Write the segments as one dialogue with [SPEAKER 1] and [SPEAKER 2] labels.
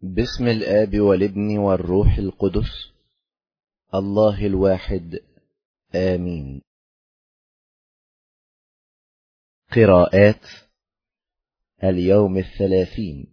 [SPEAKER 1] باسم الآب والابن والروح القدس الله الواحد آمين. قراءات اليوم 30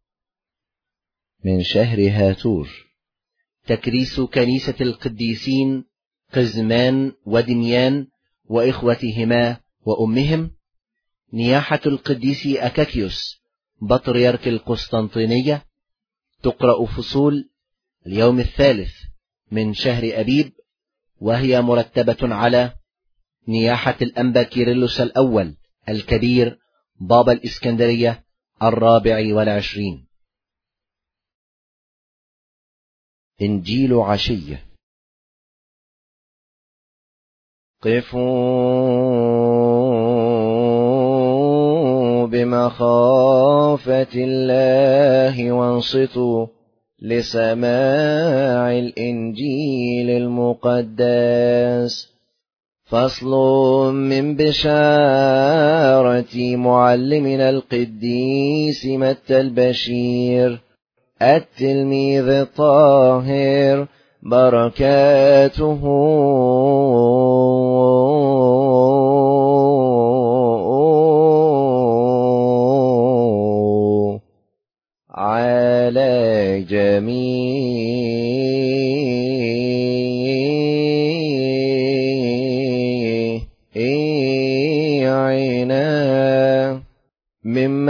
[SPEAKER 1] من شهر هاتور. تكريس كنيسة القديسين قزمان ودميان وإخوتهما وأمهم، نياحة القديس أكاكيوس بطريرك القسطنطينية. تقرأ فصول اليوم 3 من شهر أبيب، وهي مرتبة على نياحة الأنبا كيرلس الأول الكبير بابا الإسكندرية 24. إنجيل عشية. قفوا بمخافة الله وانصتوا لسماع الإنجيل المقدس. فصل من بشارة معلمنا القديس متى البشير التلميذ الطاهر، بركاته على جميعنا. من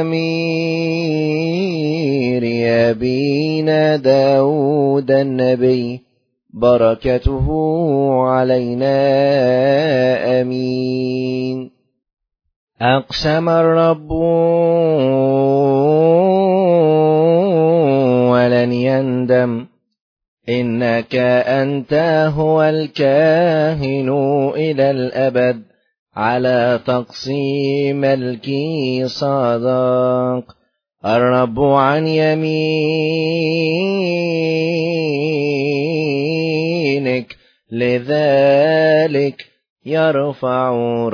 [SPEAKER 1] مزامير أبينا داود النبي، بركته علينا آمين. أقسم الرب ولن يندم، إنك أنت هو الكاهن إلى الأبد، على تقسيم ملكي صدق. الرب عن يمينك، لذلك يرفع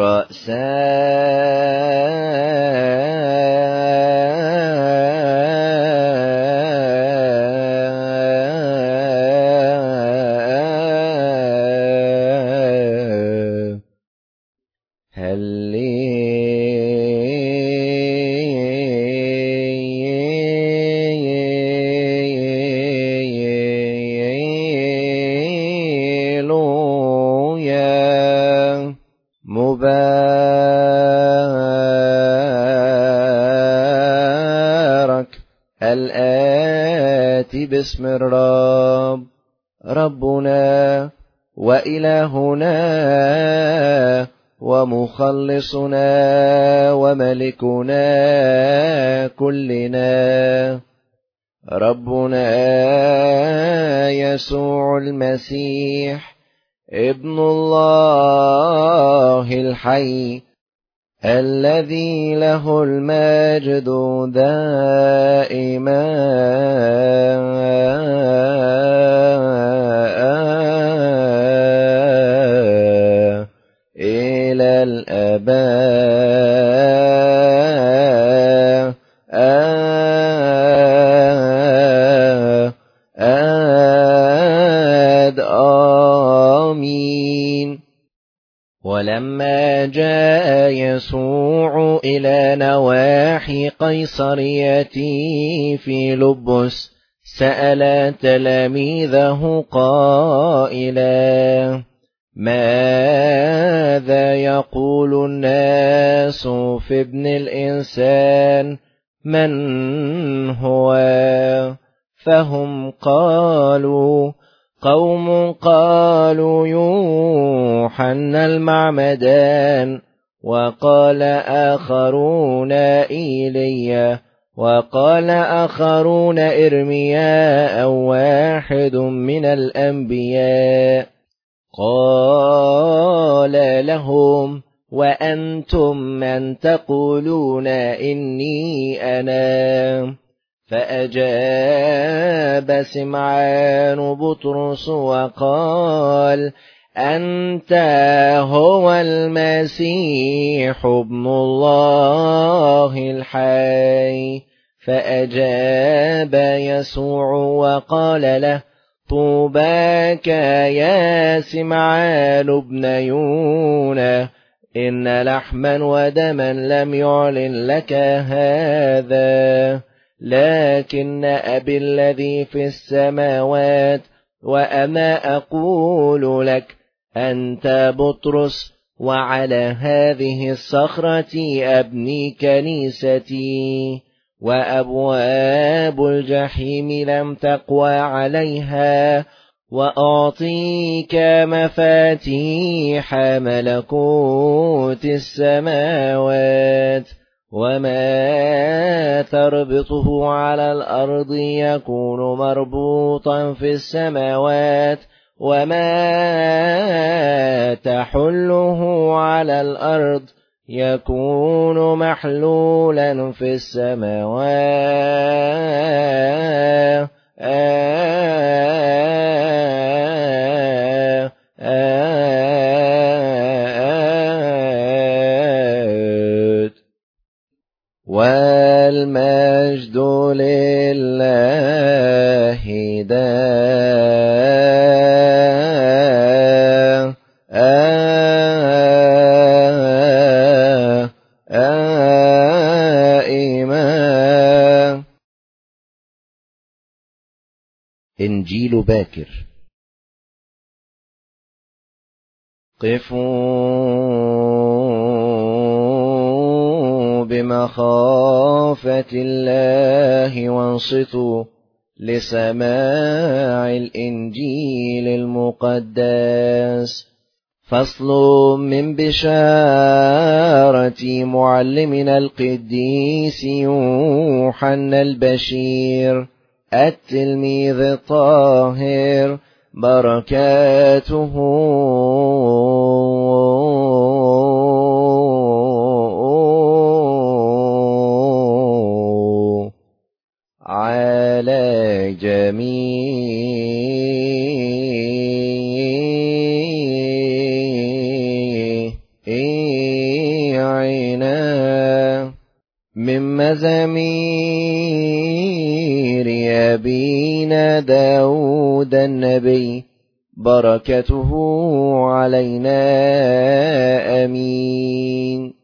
[SPEAKER 1] مبارك الآتي باسم الرب، ربنا وإلهنا ومخلصنا وملكنا كلنا، ربنا يسوع المسيح ابن الله الحي، الذي له المجد دائما إلى الأبد آمين. ولما جاء يسوع إلى نواحي قيصرية فيلبس، سأل تلاميذه قائلا: ماذا يقول الناس في ابن الإنسان؟ من هو؟ فهم قالوا: قوم قالوا يوحنا المعمدان، وقال آخرون إيليا، وقال آخرون إرمياء أو واحد من الأنبياء. قال لهم: وأنتم من تقولون إني أنا؟ فأجاب سمعان بطرس وقال: أنت هو المسيح ابن الله الحي. فأجاب يسوع وقال له: طوباك يا سمعان ابن يونا، إن لحما ودما لم يعلن لك هذا، لكن أبي الذي في السماوات. وأنا أقول لك: أنت بطرس، وعلى هذه الصخرة أبني كنيستي، وأبواب الجحيم لم تقوى عليها. وأعطيك مفاتيح ملكوت السماوات، وما تربطه على الأرض يكون مربوطا في السماوات، وما تحله على الأرض يكون محلولا في السماوات. والمجد لله دائما. إنجيل باكر. قفوا بمخافة الله وانصتوا لسماع الإنجيل المقدس. فصل من بشارة معلمنا القديس يوحنا البشير التلميذ الطاهر، بركاته على جميعنا. من مزامير أبينا داود النبي، بركته علينا آمين.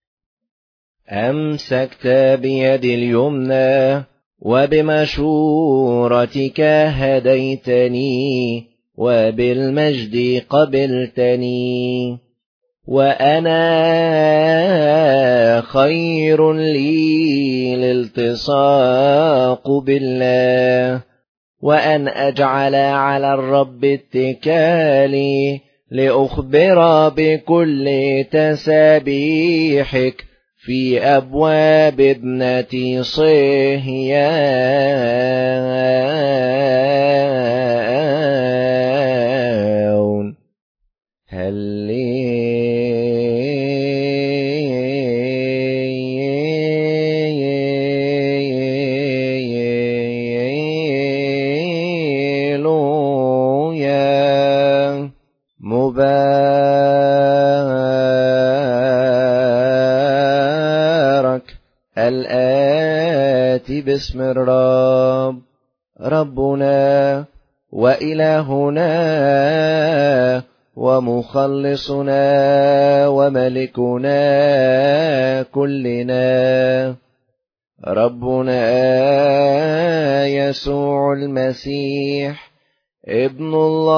[SPEAKER 1] أمسكت بيد اليمنى، وبمشورتك هديتني، وبالمجد قبلتني. وأنا خير لي الالتصاق بالله، وأن أجعل على الرب اتكالي، لأخبر بكل تسابيحك في أبواب ابنة صهيون. مبارك الآتي باسم الرب، ربنا وإلهنا ومخلصنا وملكنا كلنا، ربنا يسوع المسيح ابن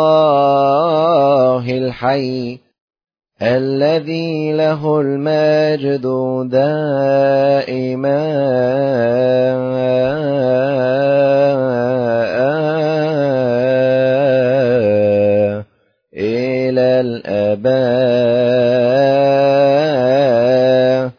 [SPEAKER 1] الله الحي، الذي له المجد دائما إلى الأبد.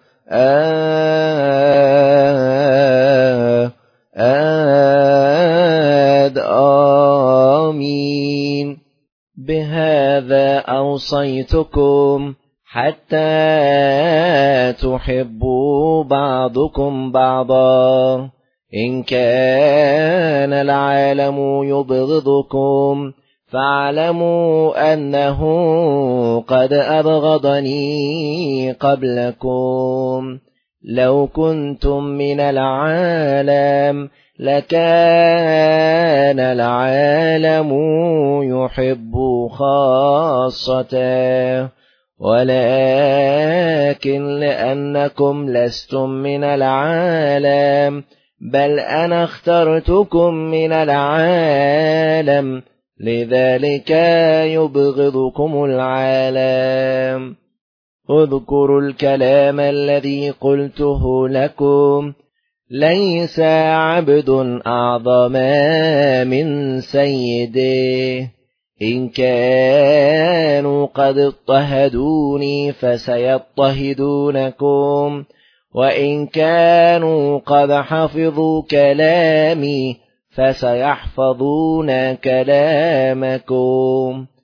[SPEAKER 1] آمين. بهذا أوصيتكم حتى تحبوا بعضكم بعضا. إن كان العالم يبغضكم، فاعلموا أنه قد أبغضني قبلكم. لو كنتم من العالم لكان العالم يحب خاصته، ولكن لأنكم لستم من العالم بل أنا اخترتكم من العالم، لذلك يبغضكم العالم. اذكروا الكلام الذي قلته لكم، ليس عبد أعظم من سيده. إن كانوا قد اضطهدوني فسيضطهدونكم، وإن كانوا قد حفظوا كلامي فسيحفظون كلامكم.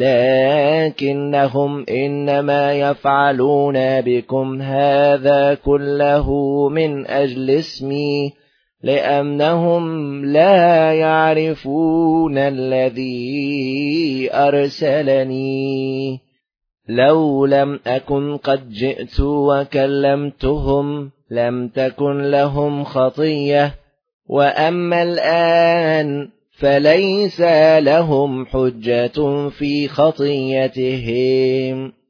[SPEAKER 1] لكنهم إنما يفعلون بكم هذا كله من أجل اسمي، لأنهم لا يعرفون الذي أرسلني. لو لم أكن قد جئت وكلمتهم لم تكن لهم خطية، وأما الآن فليس لهم حجة في خطيتهم.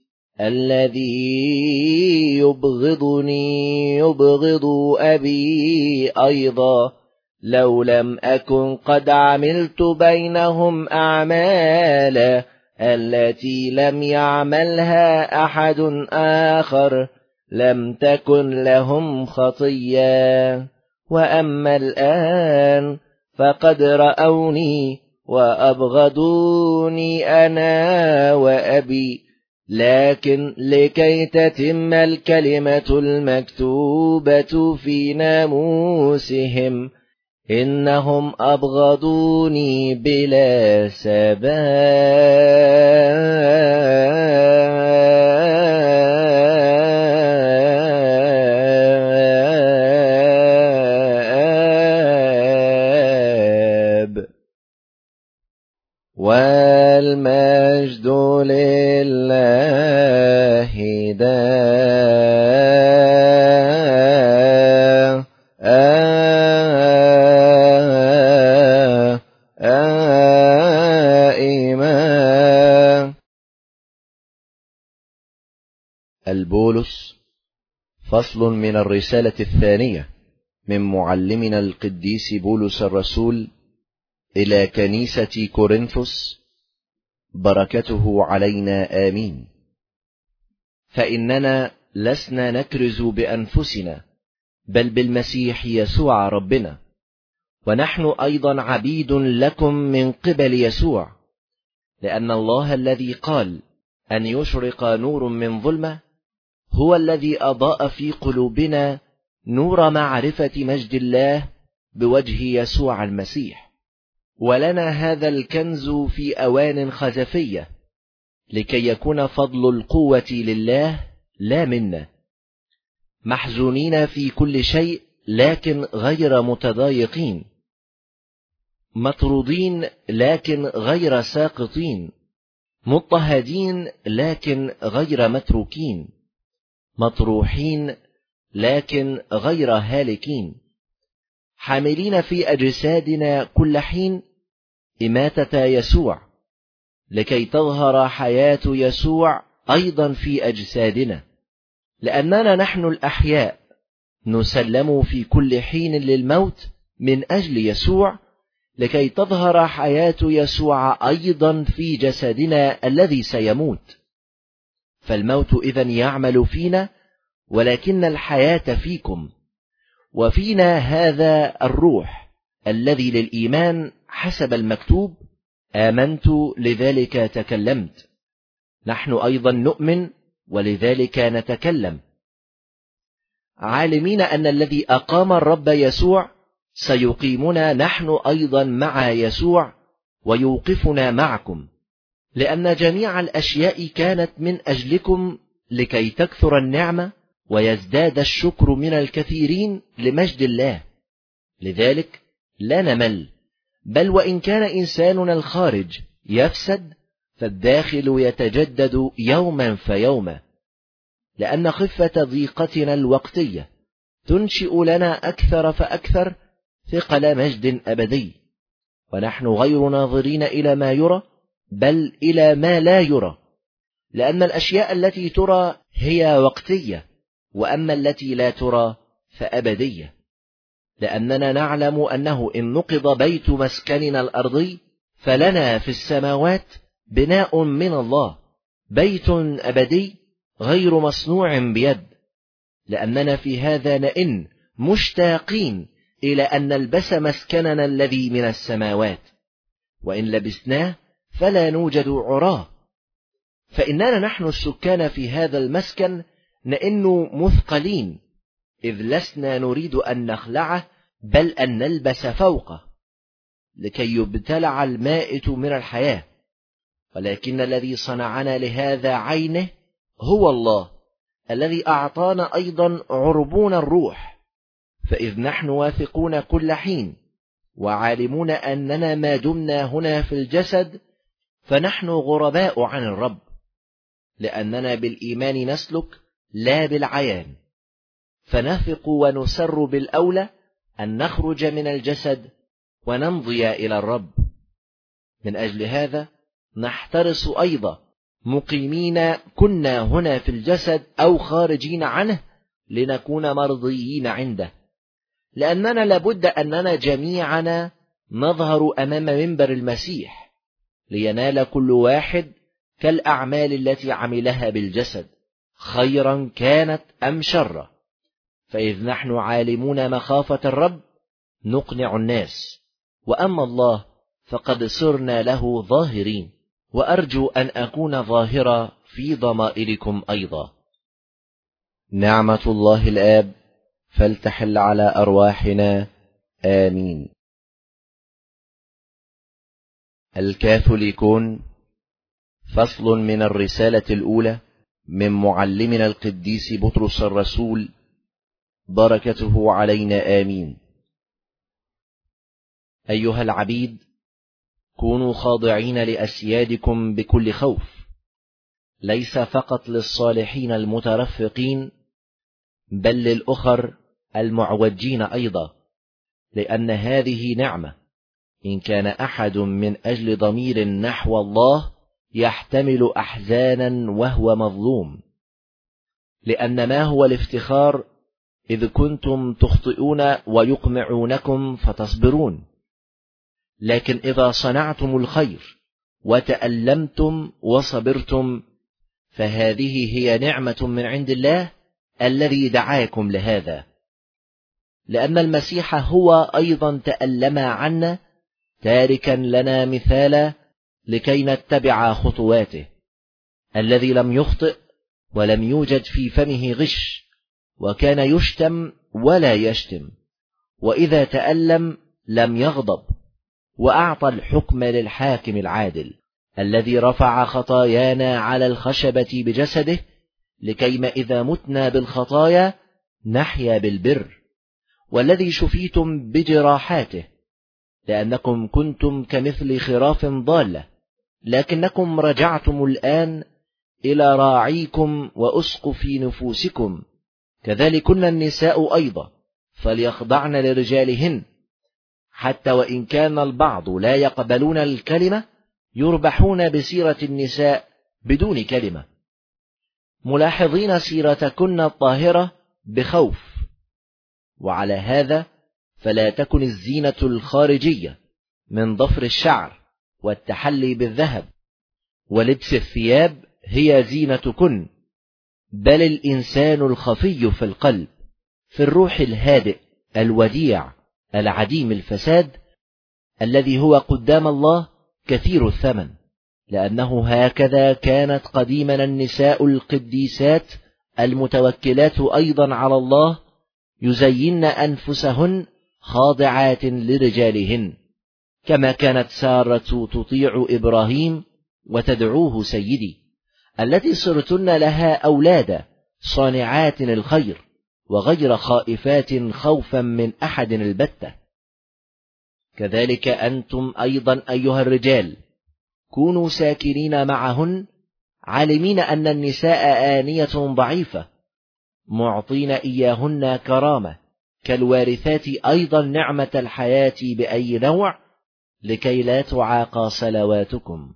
[SPEAKER 1] الذي يبغضني يبغض أبي أيضا، لو لم أكن قد عملت بينهم أعمالا التي لم يعملها أحد آخر لم تكن لهم خطية. وأما الآن فقد رأوني وأبغضوني أنا وأبي، لكن لكي تتم الكلمة المكتوبة في ناموسهم إنهم أبغضوني بلا سبب. والمجد لله دائما.
[SPEAKER 2] البولس، فصل من الرسالة الثانية من معلمنا القديس بولس الرسول إلى كنيسة كورنثوس، بركته علينا آمين. فإننا لسنا نكرز بأنفسنا بل بالمسيح يسوع ربنا، ونحن أيضا عبيد لكم من قبل يسوع، لأن الله الذي قال أن يشرق نور من ظلمة هو الذي أضاء في قلوبنا نور معرفة مجد الله بوجه يسوع المسيح. ولنا هذا الكنز في أوان خزفية، لكي يكون فضل القوة لله لا منا، محزونين في كل شيء لكن غير متضايقين، مطرودين لكن غير ساقطين، مضطهدين لكن غير متروكين، مطروحين لكن غير هالكين، حاملين في أجسادنا كل حين إماتة يسوع، لكي تظهر حياة يسوع أيضا في أجسادنا. لأننا نحن الأحياء نسلم في كل حين للموت من أجل يسوع، لكي تظهر حياة يسوع أيضا في جسدنا الذي سيموت. فالموت إذن يعمل فينا، ولكن الحياة فيكم، وفينا هذا الروح الذي للإيمان حسب المكتوب: آمنت لذلك تكلمت. نحن أيضا نؤمن ولذلك نتكلم، عالمين أن الذي أقام الرب يسوع سيقيمنا نحن أيضا مع يسوع ويوقفنا معكم، لأن جميع الأشياء كانت من أجلكم، لكي تكثر النعمة ويزداد الشكر من الكثيرين لمجد الله. لذلك لا نمل، بل وإن كان إنساننا الخارج يفسد فالداخل يتجدد يوما فيوما، لأن خفة ضيقتنا الوقتية تنشئ لنا أكثر فأكثر ثقل مجد أبدي، ونحن غير ناظرين إلى ما يرى بل إلى ما لا يرى، لأن الأشياء التي ترى هي وقتية، وأما التي لا ترى فأبدية. لأننا نعلم أنه إن نقض بيت مسكننا الأرضي فلنا في السماوات بناء من الله، بيت أبدي غير مصنوع بيد، لأننا في هذا نئن مشتاقين إلى أن نلبس مسكننا الذي من السماوات، وإن لبسناه فلا نوجد عراه. فإننا نحن السكان في هذا المسكن نئن مثقلين، إذ لسنا نريد أن نخلعه بل أن نلبس فوقه، لكي يبتلع المائت من الحياة. ولكن الذي صنعنا لهذا عينه هو الله، الذي أعطانا أيضا عربون الروح. فإذ نحن واثقون كل حين وعالمون أننا ما دمنا هنا في الجسد فنحن غرباء عن الرب، لأننا بالإيمان نسلك لا بالعيان، فنثق ونسر بالأولى أن نخرج من الجسد ونمضي إلى الرب. من أجل هذا نحترس أيضا مقيمين كنا هنا في الجسد أو خارجين عنه لنكون مرضيين عنده، لأننا لابد أننا جميعنا نظهر أمام منبر المسيح لينال كل واحد كالأعمال التي عملها بالجسد، خيرا كانت أم شرا. فإذ نحن عالمون مخافة الرب نقنع الناس، وأما الله فقد صرنا له ظاهرين، وأرجو أن أكون ظاهرا في ضمائركم أيضا.
[SPEAKER 1] نعمة الله الآب فلتحل على أرواحنا آمين. الكاثوليكون، فصل من الرسالة الأولى من معلمنا القديس بطرس الرسول، بركته علينا آمين. أيها العبيد، كونوا خاضعين لأسيادكم بكل خوف، ليس فقط للصالحين المترفقين بل للأخر المعوجين أيضا، لأن هذه نعمة. إن كان أحد من أجل ضمير نحو الله يحتمل أحزانا وهو مظلوم، لأن ما هو الافتخار إذ كنتم تخطئون ويقمعونكم فتصبرون؟ لكن إذا صنعتم الخير وتألمتم وصبرتم فهذه هي نعمة من عند الله الذي دعاكم لهذا، لأن المسيح هو أيضا تألم عنا تاركا لنا مثالا لكي نتبع خطواته، الذي لم يخطئ ولم يوجد في فمه غش، وكان يشتم ولا يشتم، وإذا تألم لم يغضب، وأعطى الحكم للحاكم العادل الذي رفع خطايانا على الخشبة بجسده، لكيما إذا متنا بالخطايا نحيا بالبر، والذي شفيتم بجراحاته، لأنكم كنتم كمثل خراف ضالة، لكنكم رجعتم الآن إلى راعيكم وأسقف نفوسكم. كذلكن النساء أيضا فليخضعن لرجالهن، حتى وإن كان البعض لا يقبلون الكلمة يربحون بسيرة النساء بدون كلمة، ملاحظين سيرتكن الطاهرة بخوف. وعلى هذا فلا تكن الزينة الخارجية من ضفر الشعر والتحلي بالذهب ولبس الثياب هي زينتكن، بل الإنسان الخفي في القلب، في الروح الهادئ الوديع العديم الفساد، الذي هو قدام الله كثير الثمن، لأنه هكذا كانت قديما النساء القديسات المتوكلات أيضا على الله يزين أنفسهن خاضعات لرجالهن، كما كانت سارة تطيع إبراهيم وتدعوه سيدي، التي صرتن لها أولادا صانعات الخير وغير خائفات خوفا من أحد البتة. كذلك أنتم أيضا أيها الرجال كونوا ساكنين معهن، عالمين أن النساء آنية ضعيفة،
[SPEAKER 2] معطين إياهن كرامة كالوارثات أيضا نعمة الحياة بأي نوع، لكي لا تعاقى صلواتكم.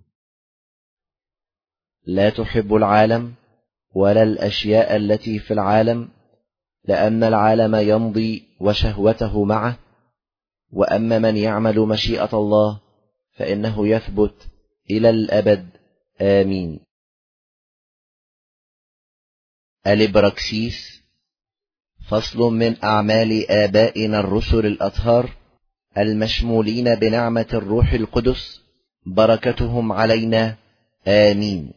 [SPEAKER 2] لا تحب العالم ولا الأشياء التي في العالم، لأن العالم يمضي وشهوته معه، وأما من يعمل مشيئة الله فإنه يثبت إلى الأبد. آمين. الإبراكسيس. فصل من أعمال آبائنا الرسل الأطهار المشمولين بنعمة الروح القدس، بركتهم علينا. آمين.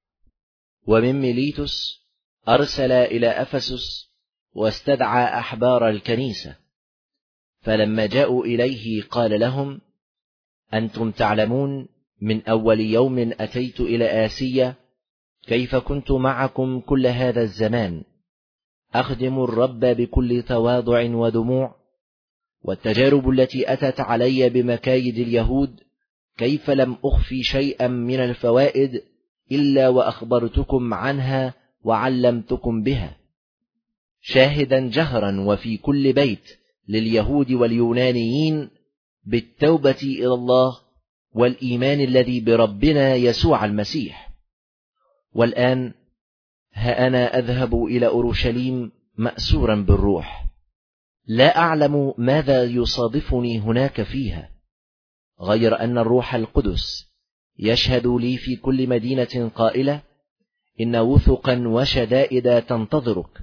[SPEAKER 2] ومن ميليتوس أرسل إلى أفسس واستدعى أحبار الكنيسة، فلما جاءوا إليه قال لهم: أنتم تعلمون من أول يوم أتيت إلى آسيا كيف كنت معكم كل هذا الزمان أخدم الرب بكل تواضع ودموع، والتجارب التي أتت علي بمكايد اليهود كيف لم أخفي شيئا من الفوائد إلا وأخبرتكم عنها وعلمتكم بها، شاهدا جهرا وفي كل بيت لليهود واليونانيين بالتوبة إلى الله والإيمان الذي بربنا يسوع المسيح. والآن ها أنا أذهب إلى أورشليم مأسورا بالروح، لا أعلم ماذا يصادفني هناك فيها، غير أن الروح القدس يشهد لي في كل مدينة قائلة: إن وثقا وشدائد تنتظرك.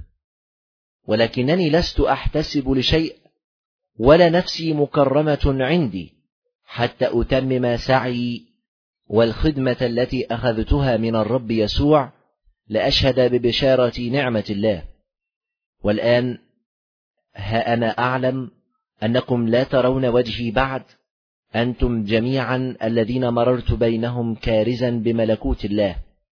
[SPEAKER 2] ولكنني لست أحتسب لشيء، ولا نفسي مكرمة عندي، حتى أتمم سعي والخدمة التي أخذتها من الرب يسوع لأشهد ببشارة نعمة الله. والآن ها أنا أعلم أنكم لا ترون وجهي بعد، أنتم جميعا الذين مررت بينهم كارزا بملكوت الله.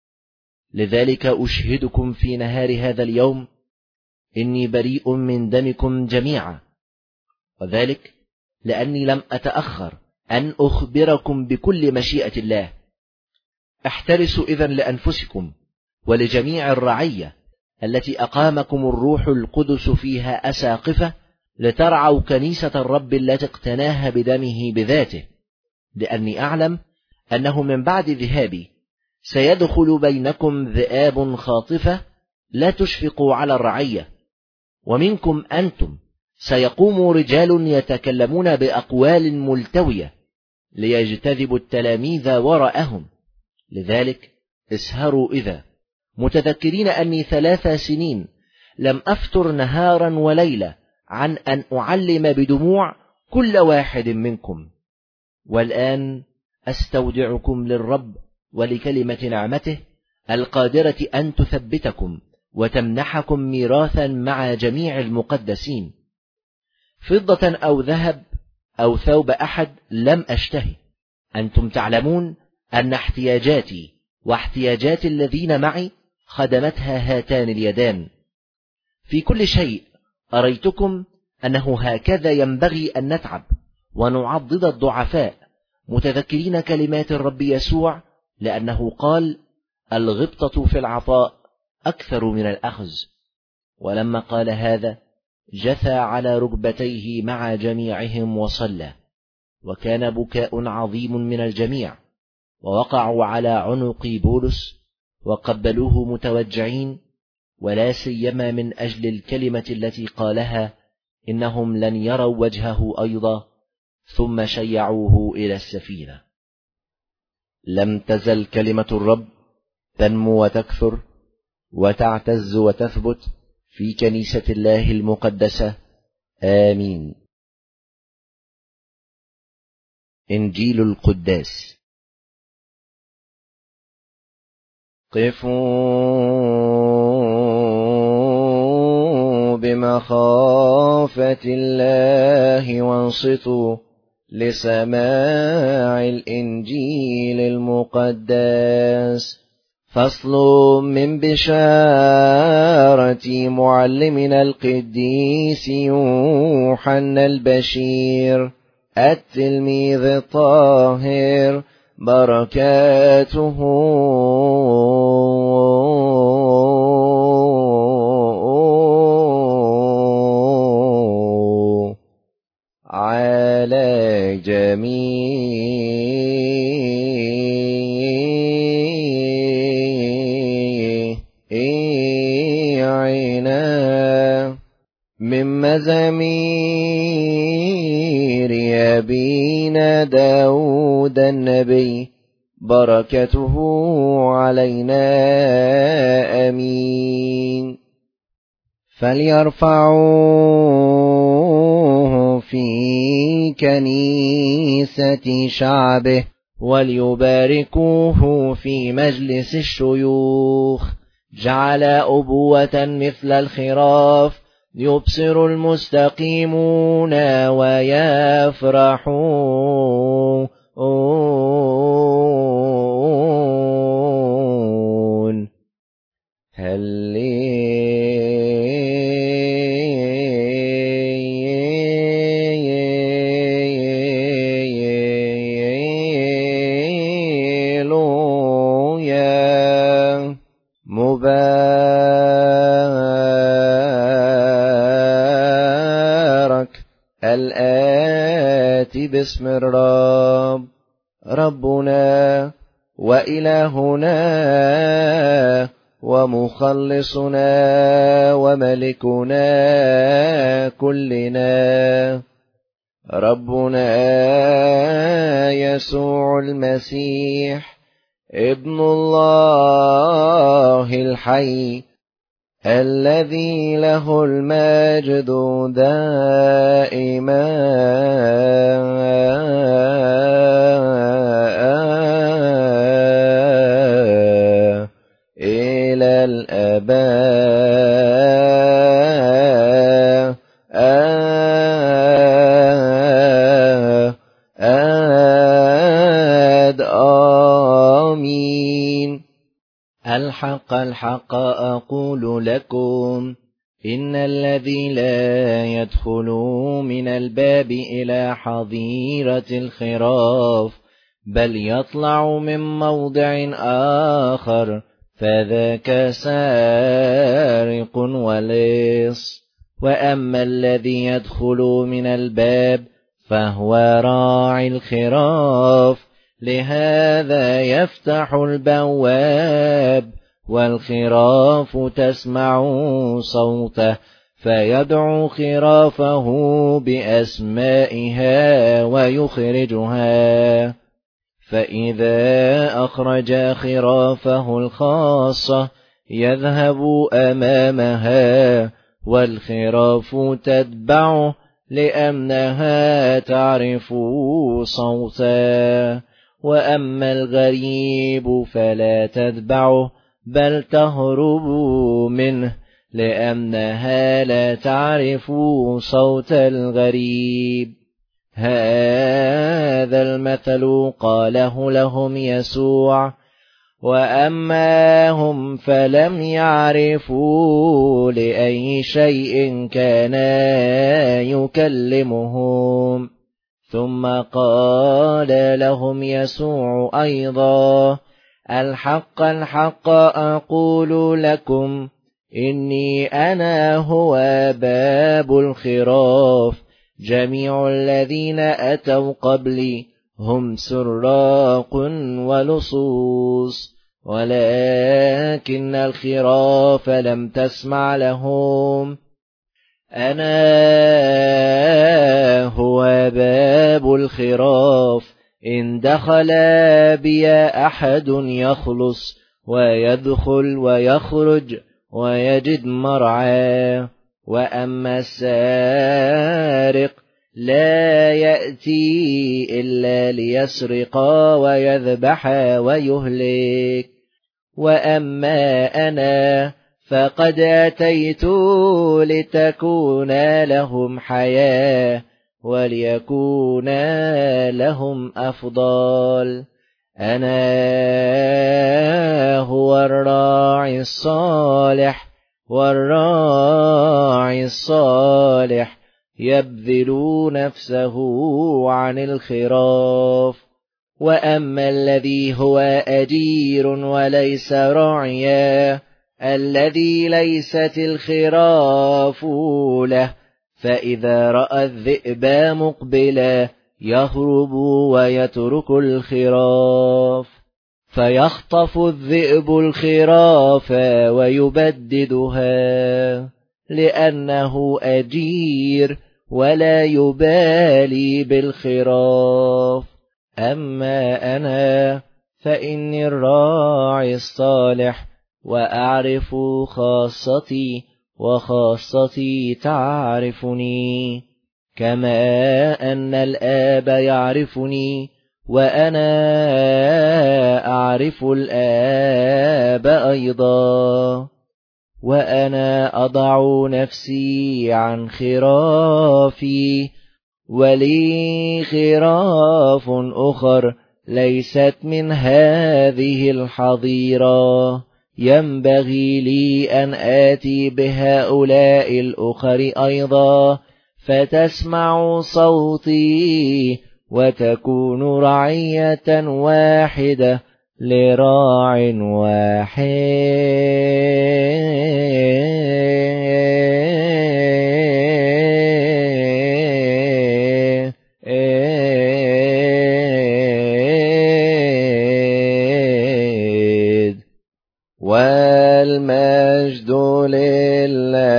[SPEAKER 2] لذلك أشهدكم في نهار هذا اليوم إني بريء من دمكم جميعا، وذلك لأني لم أتأخر أن أخبركم بكل مشيئة الله. احترسوا إذن لأنفسكم ولجميع الرعية التي أقامكم الروح القدس فيها أساقفة، لترعوا كنيسة الرب التي اقتناها بدمه بذاته، لأني أعلم أنه من بعد ذهابي سيدخل بينكم ذئاب خاطفة لا تشفقوا على الرعية، ومنكم أنتم سيقوم رجال يتكلمون بأقوال ملتوية ليجتذبوا التلاميذ وراءهم. لذلك اسهروا إذا متذكرين أني 3 سنين لم أفتر نهارا وليلة عن أن أعلم بدموع كل واحد منكم. والآن أستودعكم للرب ولكلمة نعمته القادرة أن تثبتكم وتمنحكم ميراثا مع جميع المقدسين. فضة أو ذهب أو ثوب أحد لم أشتهي. أنتم تعلمون أن احتياجاتي واحتياجات الذين معي خدمتها هاتان اليدان. في كل شيء أريتكم أنه هكذا ينبغي أن نتعب ونعضد الضعفاء، متذكرين كلمات الرب يسوع، لأنه قال: الغبطة في العطاء أكثر من الأخذ. ولما قال هذا جثى على ركبتيه مع جميعهم وصلى، وكان بكاء عظيم من الجميع، ووقعوا على عنق بولس وقبلوه متوجعين، ولا سيما من أجل الكلمة التي قالها إنهم لن يروا وجهه أيضا، ثم شيعوه إلى السفينة. لم تزل كلمة الرب تنمو وتكثر وتعتز وتثبت في كنيسة الله المقدسة. آمين. إنجيل القداس. قفوا بمخافة الله وانصتوا لسماع الإنجيل المقدس. فصل من بشارة معلمنا القديس يوحنا البشير التلميذ الطاهر، بركاته جميعنا. من مزامير أبينا داود النبي، بركته علينا آمين. فليرفعوه في كنيسة شعبه، وليباركوه في مجلس الشيوخ. جعل أبوة مثل الخراف، يبصر المستقيمون ويفرحون. هللويا. مبارك الآتي باسم الرب، ربنا وإلهنا ومخلصنا وملكنا كلنا، ربنا يسوع المسيح ابن الله الحي، الذي له المجد دائما إلى الآباء. آمين. الحق الحق أقول لكم، إن الذي لا يدخل من الباب إلى حظيرة الخراف، بل يطلع من موضع آخر، فذاك سارق ولص. وأما الذي يدخل من الباب فهو راعي الخراف، لهذا يفتح البواب، والخراف تسمع صوته، فيدعو خرافه بأسمائها ويخرجها. فإذا أخرج خرافه الخاصة يذهب أمامها، والخراف تتبعه، لأنها تعرف صوته. وأما الغريب فلا تتبعه، بل تهرب منه، لأنها لا تعرف صوت الغريب. هذا المثل قاله لهم يسوع. وأما هم فلم يعرفوا لأي شيء كان يكلمهم. ثم قال لهم يسوع أيضا: الحق الحق أقول لكم، إني أنا هو باب الخراف. جميع الذين أتوا قبلي هم سراق ولصوص، ولكن الخراف لم تسمع لهم. أنا هو باب الخراف، إن دخل بي أحد يخلص، ويدخل ويخرج ويجد مرعى. وأما السارق لا يأتي إلا ليسرق ويذبح ويهلك. وأما أنا فقد أتيت لتكون لهم حياة، وليكون لهم أفضل. أنا هو الراعي الصالح، والراعي الصالح يبذل نفسه عن الخراف. وأما الذي هو أجير وليس راعيا، الذي ليست الخراف له، فإذا رأى الذئب مقبلا يهرب ويترك الخراف، فيخطف الذئب الخراف ويبددها، لأنه أجير ولا يبالي بالخراف. أما أنا فإني الراعي الصالح، وأعرف خاصتي وخاصتي تعرفني، كما أن الآب يعرفني وأنا أعرف الآب أيضا. وأنا أضع نفسي عن خرافي، ولي خراف أخر ليست من هذه الحظيرة، ينبغي لي أن آتي بهؤلاء الأخر أيضا، فتسمع صوتي، وتكون رعية واحدة لراع واحد. والمجد لله